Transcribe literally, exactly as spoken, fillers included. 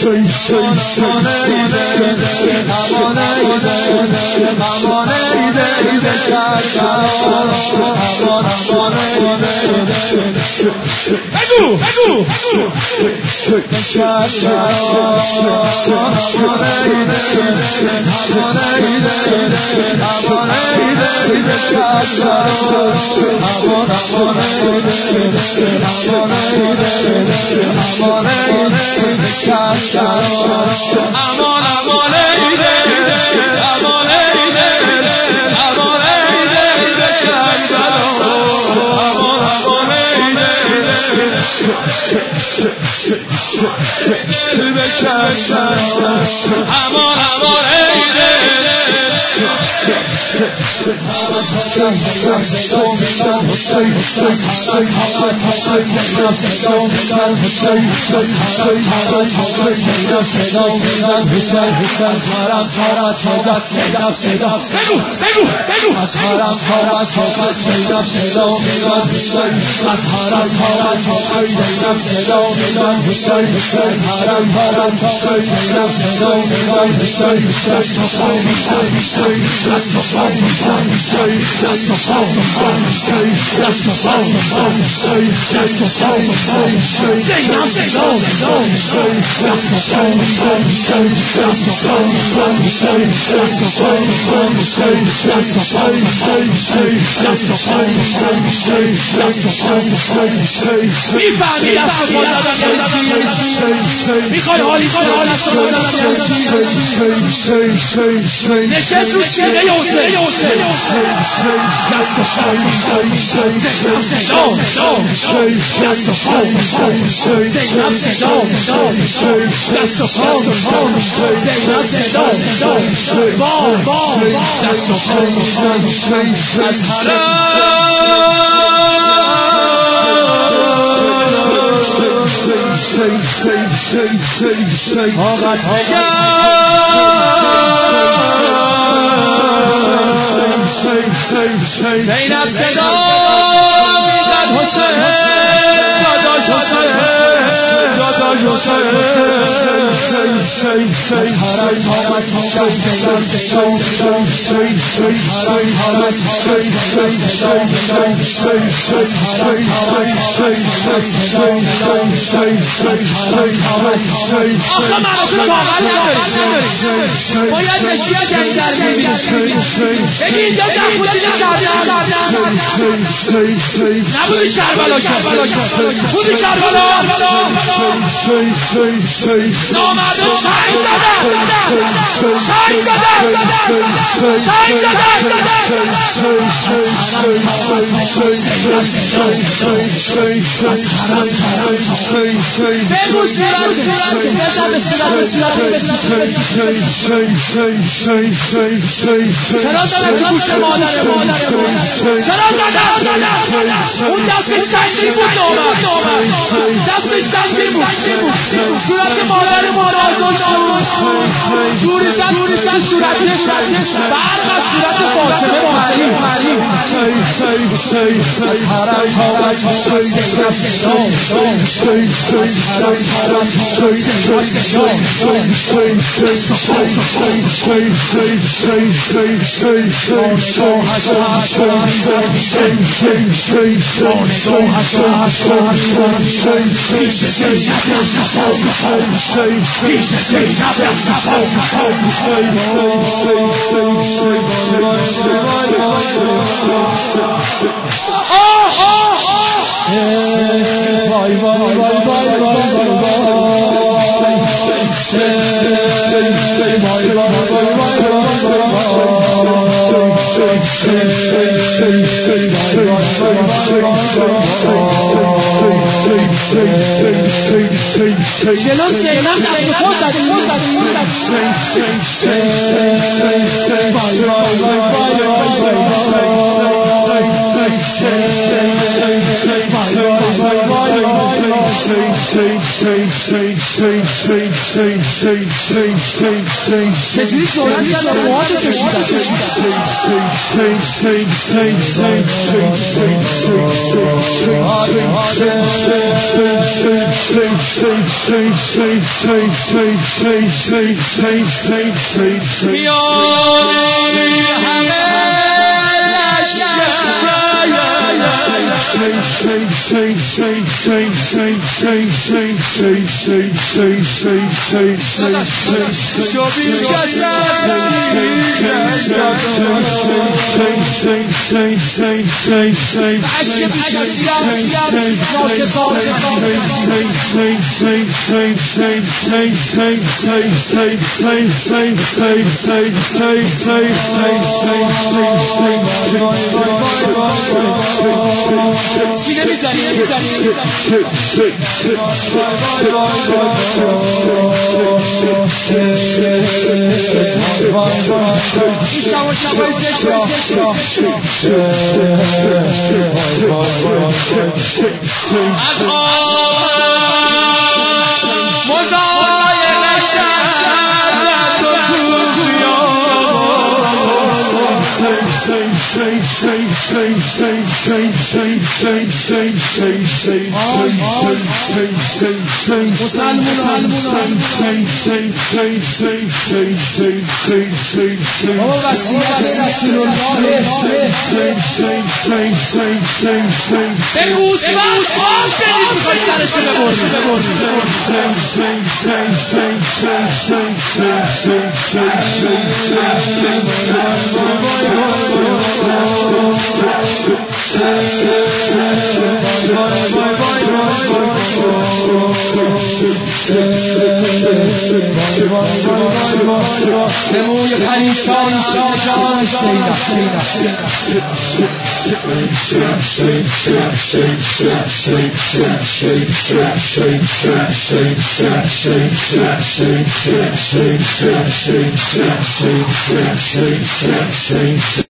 میفهمی دست با زدن میخوای حالی حالی نشست رو سینه حسین دست زینب صدا میزد حسین داداش حسین داداش آخه مناسب طاقت نداری باید نشیت در ببینی بگی اینجا دخولی نکردن نبودی کربلا بودی کربلا نامردم سنگ زدن سنگ زدن سنگ زدن بگو صورت بزن به صورت چرا زدن تو گوش مادر چرا زدن اون دستش سنگی بود نامرد دستش سنگی بود صورت مادر مادر جوری زد جوری زد صورتش برق از صورت فاطمه مریم از حرم تا وای وای وای وای جلو سینم دست خود زدیم چجوری جورت کردم موهاتو کشیدم میاری همه سینه میزنی این شما شبای زشت از آب مزایل شد و کویا بابا وسیعت رسول الله به گوسفند آب بدید میخوای سرشو به موی پریشان جان سیدم